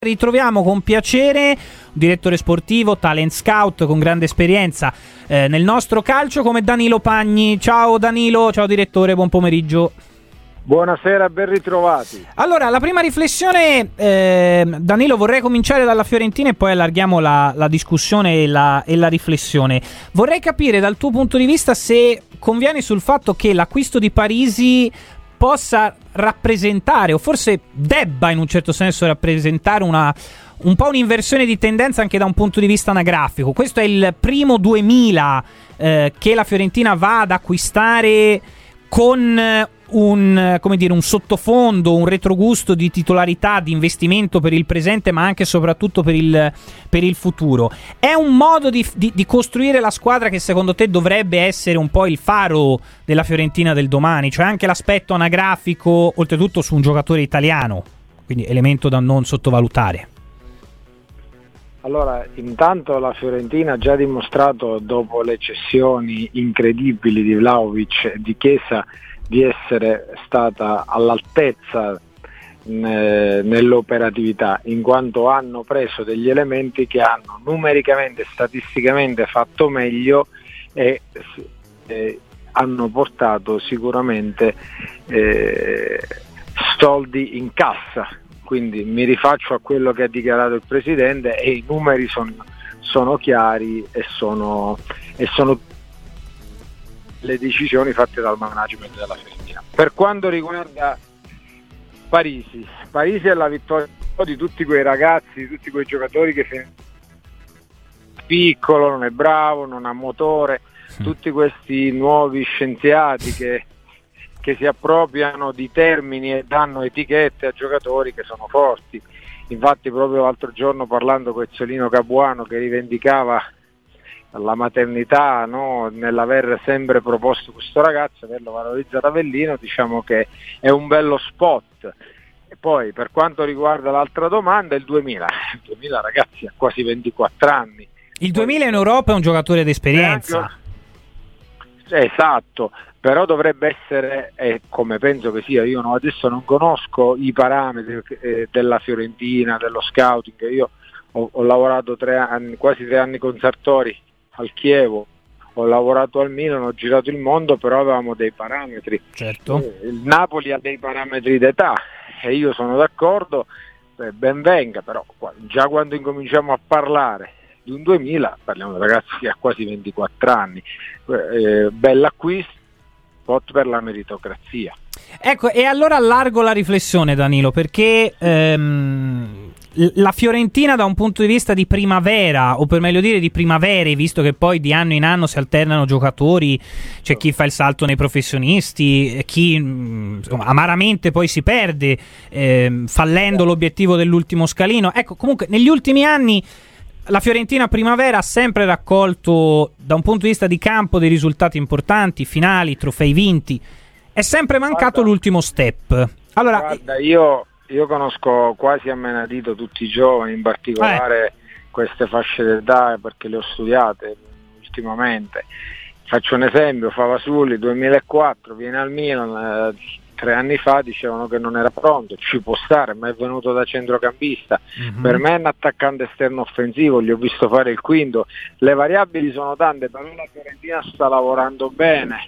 Ritroviamo con piacere un direttore sportivo, talent scout con grande esperienza nel nostro calcio come Danilo Pagni. Ciao Danilo, ciao direttore, buon pomeriggio. Buonasera, ben ritrovati. Allora, la prima riflessione, Danilo, vorrei cominciare dalla Fiorentina e poi allarghiamo la discussione e la riflessione. Vorrei capire dal tuo punto di vista se convieni sul fatto che l'acquisto di Parisi possa rappresentare, o forse debba in un certo senso rappresentare un po' un'inversione di tendenza anche da un punto di vista anagrafico. Questo è il primo 2000 che la Fiorentina va ad acquistare con un sottofondo, un retrogusto di titolarità, di investimento per il presente, ma anche e soprattutto per il futuro. È un modo di costruire la squadra che secondo te dovrebbe essere un po' il faro della Fiorentina del domani, cioè anche l'aspetto anagrafico, oltretutto su un giocatore italiano, quindi elemento da non sottovalutare. Allora, intanto la Fiorentina ha già dimostrato, dopo le cessioni incredibili di Vlahovic e di Chiesa, di essere stata all'altezza nell'operatività, in quanto hanno preso degli elementi che hanno numericamente, statisticamente fatto meglio e hanno portato sicuramente soldi in cassa. Quindi mi rifaccio a quello che ha dichiarato il Presidente e i numeri sono chiari e sono le decisioni fatte dal management della Fiorentina. Per quanto riguarda Parisi è la vittoria di tutti quei ragazzi, di tutti quei giocatori che piccolo, non è bravo, non ha motore, tutti questi nuovi scienziati che si appropriano di termini e danno etichette a giocatori che sono forti. Infatti proprio l'altro giorno, parlando con Ezzolino Capuano, che rivendicava la maternità, no, nell'aver sempre proposto questo ragazzo, averlo valorizzato Avellino, diciamo che è un bello spot. E poi per quanto riguarda l'altra domanda, il 2000 ragazzi ha quasi 24 anni. Il 2000 in Europa è un giocatore d'esperienza. Esatto, però dovrebbe essere, come penso che sia, io adesso non conosco i parametri della Fiorentina, dello scouting. Io ho lavorato quasi 3 anni con Sartori al Chievo, ho lavorato al Milan, ho girato il mondo, però avevamo dei parametri. Certo. Il Napoli ha dei parametri d'età e io sono d'accordo, ben venga, però già quando incominciamo a parlare di un 2000 parliamo di ragazzi che ha quasi 24 anni, bell'acquisto, spot per la meritocrazia. Ecco, e allora allargo la riflessione, Danilo, perché la Fiorentina da un punto di vista di primavera, o per meglio dire di primavere, visto che poi di anno in anno si alternano giocatori, c'è chi fa il salto nei professionisti, chi amaramente poi si perde, fallendo l'obiettivo dell'ultimo scalino. Ecco, comunque negli ultimi anni la Fiorentina primavera ha sempre raccolto, da un punto di vista di campo, dei risultati importanti, finali, trofei vinti. È sempre mancato l'ultimo step. Allora, guarda, io conosco quasi a menadito tutti i giovani, in particolare queste fasce d'età, perché le ho studiate ultimamente. Faccio un esempio: Favasulli 2004 viene al Milan, 3 anni fa dicevano che non era pronto, ci può stare, ma è venuto da centrocampista. Per me è un attaccante esterno offensivo, gli ho visto fare il quinto. Le variabili sono tante, però la Fiorentina sta lavorando bene,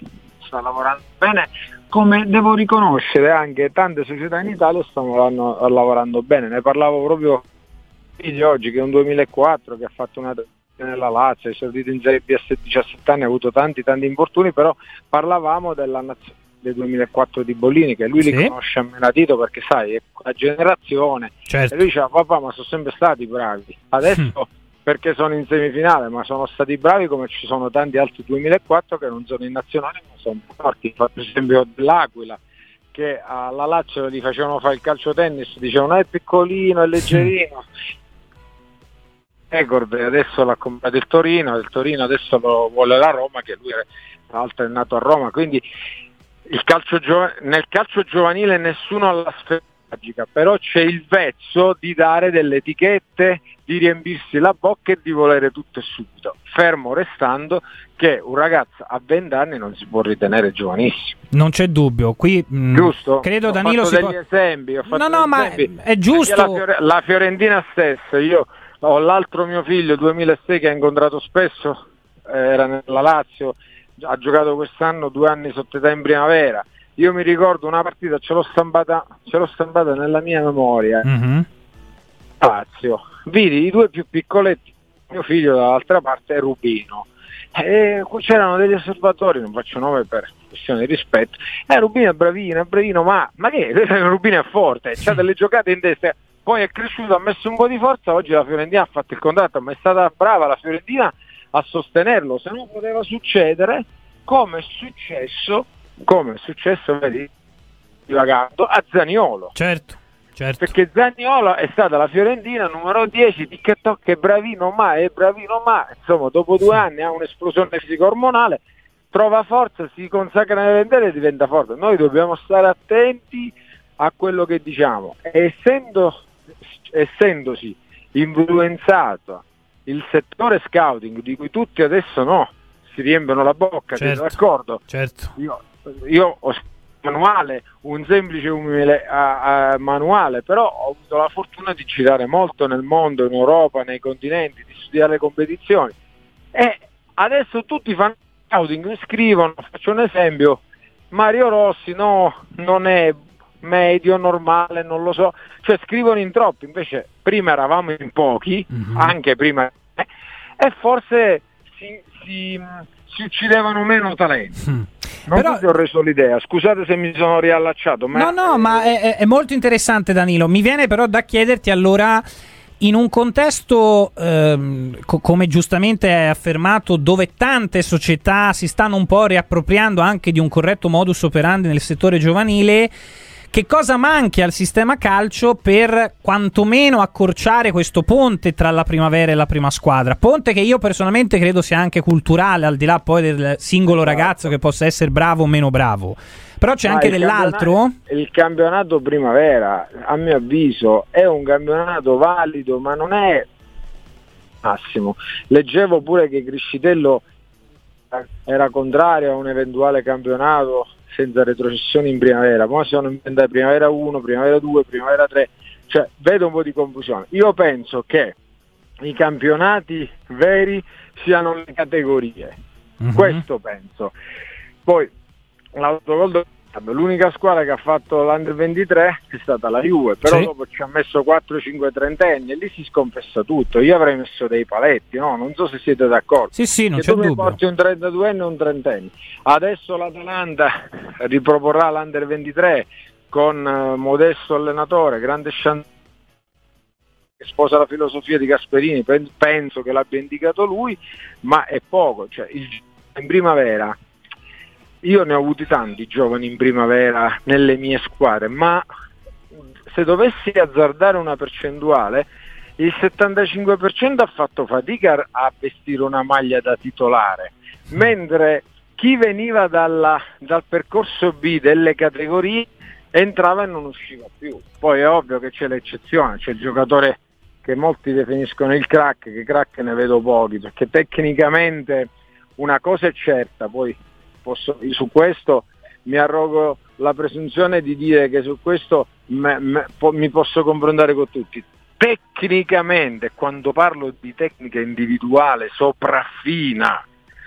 come devo riconoscere anche tante società in Italia stanno lavorando bene. Ne parlavo proprio oggi, che è un 2004 che ha fatto una nella Lazio, è esordito in Serie B a 17 anni, ha avuto tanti infortuni, però parlavamo della nazionale del 2004 di Bollini, che lui li conosce a menadito perché sai, è la generazione. Certo. E lui diceva: papà, ma sono sempre stati bravi, adesso perché sono in semifinale, ma sono stati bravi come ci sono tanti altri 2004 che non sono in nazionale ma sono forti. Faccio esempio dell'Aquila, che alla Lazio gli facevano fare il calcio tennis, dicevano è piccolino, è leggerino. Adesso l'ha comprato il Torino adesso lo vuole la Roma, che lui tra l'altro è nato a Roma. Quindi nel calcio giovanile nessuno ha la sfera magica, però c'è il vezzo di dare delle etichette, di riempirsi la bocca e di volere tutto e subito, fermo restando che un ragazzo a 20 anni non si può ritenere giovanissimo. Non c'è dubbio, qui giusto? Credo ho Danilo fatto degli esempi, ho fatto no, ma esempi. è giusto. La Fiorentina stessa, io ho l'altro mio figlio 2006 che ha incontrato spesso, era nella Lazio, ha giocato quest'anno 2 anni sotto età in primavera. Io mi ricordo una partita, ce l'ho stampata nella mia memoria. Lazio, vidi i 2 più piccoletti, mio figlio dall'altra parte e Rubino. C'erano degli osservatori, non faccio nome per questione di rispetto. Rubino è bravino, ma che? Rubino è forte, c'ha delle giocate in testa. Poi è cresciuto, ha messo un po' di forza, oggi la Fiorentina ha fatto il contratto, ma è stata brava la Fiorentina a sostenerlo, se no poteva succedere come è successo, vedi, divagando, a Zaniolo. Certo. Perché Zaniolo è stata la Fiorentina numero 10, TikTok è bravino, ma insomma dopo 2 anni ha un'esplosione fisico-ormonale, trova forza, si consacra nelle vendette e diventa forte. Noi dobbiamo stare attenti a quello che diciamo, essendosi influenzato il settore scouting, di cui tutti adesso si riempiono la bocca, certo, siete d'accordo? Certo. Io ho manuale, un semplice umile manuale, però ho avuto la fortuna di girare molto nel mondo, in Europa, nei continenti, di studiare le competizioni, e adesso tutti fanno scouting, scrivono, faccio un esempio, Mario Rossi non è medio, normale, non lo so, cioè scrivono in troppi, invece prima eravamo in pochi, anche prima, e forse si uccidevano meno talenti. Non Però ti ho reso l'idea, scusate se mi sono riallacciato. Ma è molto interessante, Danilo. Mi viene però da chiederti allora, in un contesto, come giustamente hai affermato, dove tante società si stanno un po' riappropriando anche di un corretto modus operandi nel settore giovanile, che cosa manchi al sistema calcio per quantomeno accorciare questo ponte tra la primavera e la prima squadra? Ponte che io personalmente credo sia anche culturale, al di là poi del singolo ragazzo che possa essere bravo o meno bravo. Però c'è anche dell'altro. Il campionato primavera, a mio avviso, è un campionato valido, ma non è massimo. Leggevo pure che Criscitello era contrario a un eventuale campionato senza retrocessioni in primavera, ma sono inventate primavera 1, primavera 2, primavera 3, cioè vedo un po' di confusione. Io penso che i campionati veri siano le categorie, questo penso. Poi l'autogol, l'unica squadra che ha fatto l'Under 23 è stata la Juve, però dopo ci ha messo 4-5 trentenni e lì si sconfessa tutto. Io avrei messo dei paletti, non so se siete d'accordo. Sì, non che c'è tu dubbio. mi porti un 32enne e un trentenne. Adesso l'Atalanta riproporrà l'Under 23 con Modesto allenatore, grande chance, che sposa la filosofia di Gasperini, penso che l'abbia indicato lui, ma è poco, cioè in primavera. Io ne ho avuti tanti giovani in primavera nelle mie squadre, ma se dovessi azzardare una percentuale, il 75% ha fatto fatica a vestire una maglia da titolare, mentre chi veniva dal percorso B delle categorie entrava e non usciva più. Poi è ovvio che c'è l'eccezione, c'è il giocatore che molti definiscono il crack, che crack ne vedo pochi, perché tecnicamente una cosa è certa, poi su questo mi arrogo la presunzione di dire che su questo mi posso confrontare con tutti. Tecnicamente, quando parlo di tecnica individuale sopraffina,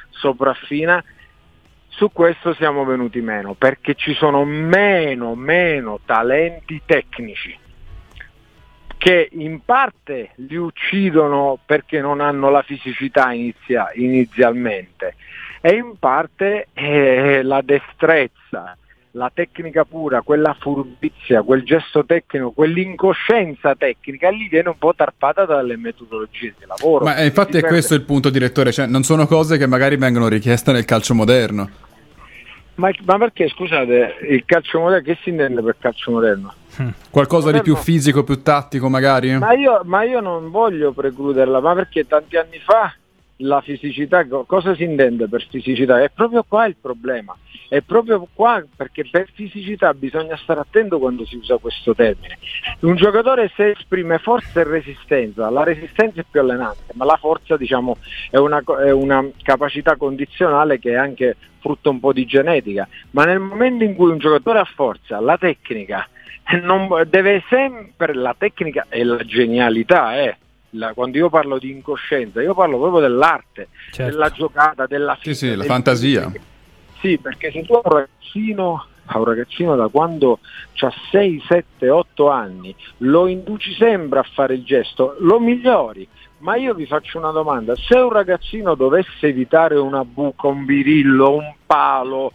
su questo siamo venuti meno, perché ci sono meno talenti tecnici che in parte li uccidono perché non hanno la fisicità inizialmente, e in parte la destrezza, la tecnica pura, quella furbizia, quel gesto tecnico, quell'incoscienza tecnica lì viene un po' tarpata dalle metodologie di lavoro. Ma infatti è questo il punto, direttore, cioè non sono cose che magari vengono richieste nel calcio moderno. Ma perché, scusate, il calcio moderno, che si intende per calcio moderno? Qualcosa di più fisico, più tattico magari? Ma io non voglio precluderla, ma perché tanti anni fa la fisicità, cosa si intende per fisicità? È proprio qua il problema, è proprio qua, perché per fisicità bisogna stare attento quando si usa questo termine. Un giocatore, se esprime forza e resistenza, la resistenza è più allenante, ma la forza, diciamo, è una capacità condizionale che è anche frutto un po' di genetica, ma nel momento in cui un giocatore ha forza, la tecnica non deve sempre, la tecnica e la genialità quando io parlo di incoscienza, io parlo proprio dell'arte, certo, della giocata, della fisica, la fantasia. Sì, perché se tu hai un ragazzino da quando ha 6, 7, 8 anni, lo induci sempre a fare il gesto, lo migliori. Ma io vi faccio una domanda: se un ragazzino dovesse evitare una buca, un birillo, un palo,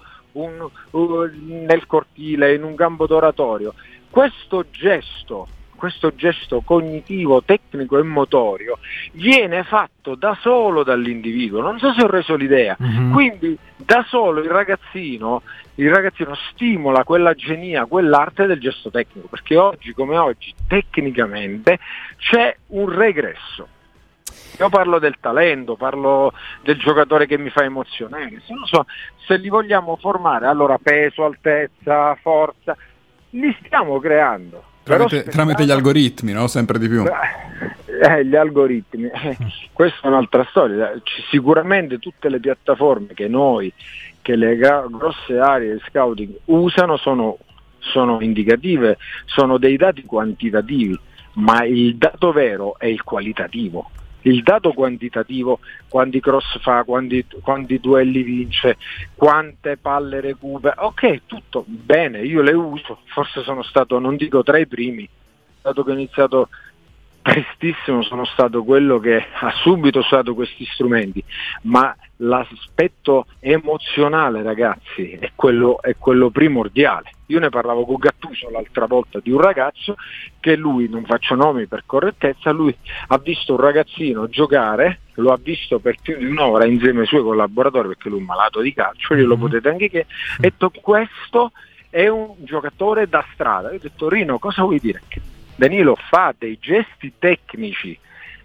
nel cortile, in un campo d'oratorio, questo gesto cognitivo, tecnico e motorio viene fatto da solo dall'individuo. Non so se ho reso l'idea. Quindi da solo il ragazzino stimola quella genia, quell'arte del gesto tecnico, perché oggi come oggi tecnicamente c'è un regresso. Io parlo del talento, parlo del giocatore che mi fa emozionare. Se li vogliamo formare, allora peso, altezza, forza, li stiamo creando. Tramite gli algoritmi, no? Sempre di più. Gli algoritmi, questa è un'altra storia. Sicuramente tutte le piattaforme che le grosse aree di scouting usano sono indicative, sono dei dati quantitativi, ma il dato vero è il qualitativo. Il dato quantitativo, quanti cross fa, quanti duelli vince, quante palle recupera, ok, tutto bene, io le uso, forse sono stato, non dico tra i primi, dato che ho iniziato prestissimo, sono stato quello che ha subito usato questi strumenti, ma l'aspetto emozionale, ragazzi, è quello primordiale. Io ne parlavo con Gattuso l'altra volta di un ragazzo che lui, non faccio nomi per correttezza, lui ha visto un ragazzino giocare, lo ha visto per più di un'ora insieme ai suoi collaboratori, perché lui è un malato di calcio, glielo potete anche chiedere, ha detto questo è un giocatore da strada. Io ho detto Rino, cosa vuoi dire? Che Danilo fa dei gesti tecnici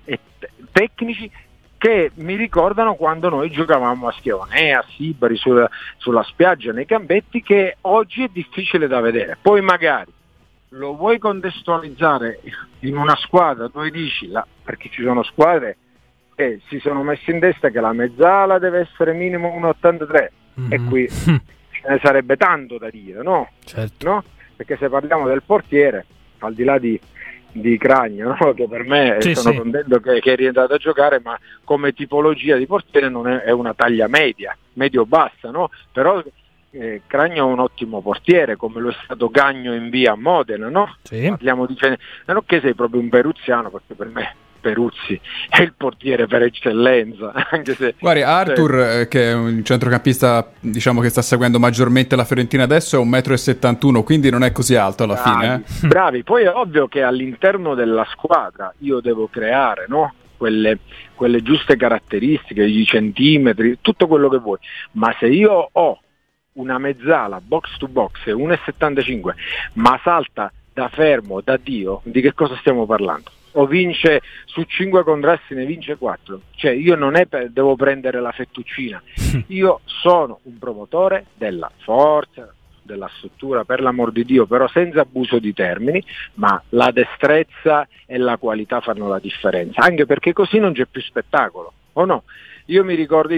che mi ricordano quando noi giocavamo a Schiavone, a Sibari, sulla spiaggia, nei campetti, che oggi è difficile da vedere. Poi magari lo vuoi contestualizzare in una squadra, tu dici, perché ci sono squadre che si sono messe in testa che la mezzala deve essere minimo 1,83 e qui ce ne sarebbe tanto da dire, no? Certo. No? Perché se parliamo del portiere, al di là di Cragno, no? Che per me sono contento che è rientrato a giocare, ma come tipologia di portiere non è una taglia medio-bassa, no? Però Cragno è un ottimo portiere, come lo è stato Gagno in via a Modena, no? Sì. Parliamo di non che sei proprio un peruziano, perché per me Peruzzi è il portiere per eccellenza, anche se guardi, Arthur che è un centrocampista, diciamo, che sta seguendo maggiormente la Fiorentina adesso, è 1,71 m, quindi non è così alto alla fine. Bravi, poi è ovvio che all'interno della squadra io devo creare, no? Quelle giuste caratteristiche, i centimetri, tutto quello che vuoi, ma se io ho una mezzala box to box 1,75 m, ma salta da fermo, da Dio, di che cosa stiamo parlando? O vince su 5 contrasti, ne vince 4, cioè io non devo prendere la fettuccina, io sono un promotore della forza, della struttura, per l'amor di Dio, però senza abuso di termini, ma la destrezza e la qualità fanno la differenza, anche perché così non c'è più spettacolo, o no? Io mi ricordo,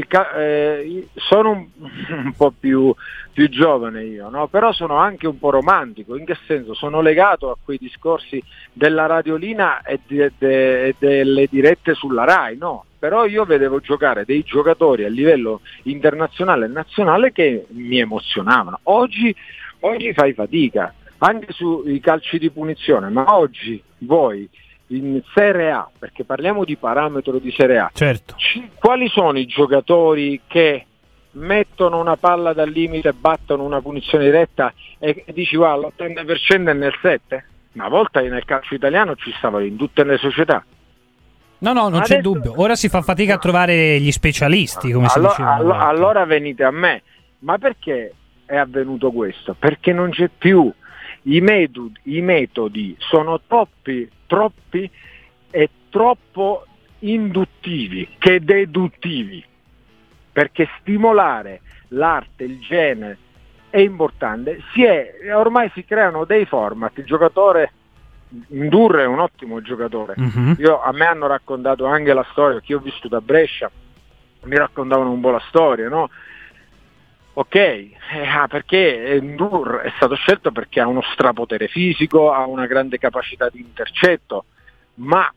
sono un po' più giovane io, no? Però sono anche un po' romantico. In che senso? Sono legato a quei discorsi della radiolina e delle dirette sulla Rai, no? Però io vedevo giocare dei giocatori a livello internazionale e nazionale che mi emozionavano. Oggi fai fatica, anche sui calci di punizione, ma oggi voi in Serie A, perché parliamo di parametro di Serie A, certo. Quali sono i giocatori che mettono una palla dal limite, battono una punizione diretta e dici l'80% è nel 7? Una volta nel calcio italiano ci stavano in tutte le società. No, non c'è dubbio. Ora si fa fatica a trovare gli specialisti, come si diceva. Allora venite a me. Ma perché è avvenuto questo? Perché non c'è più. I metodi sono troppi e troppo induttivi che deduttivi, perché stimolare l'arte, il genere è importante. Ormai si creano dei format, il giocatore indurre è un ottimo giocatore. A me hanno raccontato anche la storia, che io ho vissuto a Brescia, mi raccontavano un po' la storia, no? Ok, perché Ndour è stato scelto perché ha uno strapotere fisico, ha una grande capacità di intercetto, ma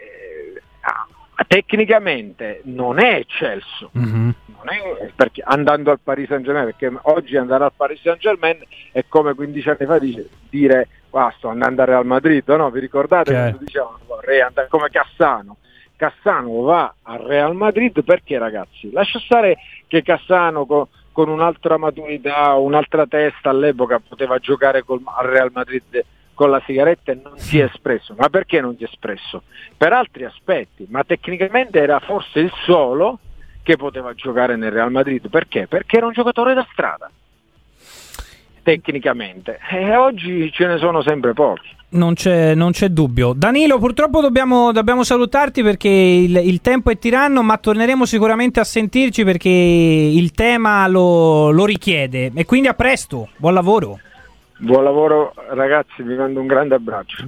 tecnicamente non è eccelso. Non è, perché andando al Paris Saint-Germain, perché oggi andare al Paris Saint-Germain è come 15 anni fa dire sto andando al Real Madrid, no? Vi ricordate quando dicevano vorrei andare come Cassano va al Real Madrid? Perché, ragazzi, lascia stare che Cassano con un'altra maturità, un'altra testa all'epoca poteva giocare al Real Madrid con la sigaretta e non si è espresso. Ma perché non si è espresso? Per altri aspetti, ma tecnicamente era forse il solo che poteva giocare nel Real Madrid. Perché? Perché era un giocatore da strada, tecnicamente, e oggi ce ne sono sempre pochi. Non c'è dubbio. Danilo, purtroppo dobbiamo salutarti perché il tempo è tiranno, ma torneremo sicuramente a sentirci perché il tema lo richiede, e quindi a presto, buon lavoro. Buon lavoro ragazzi, vi mando un grande abbraccio.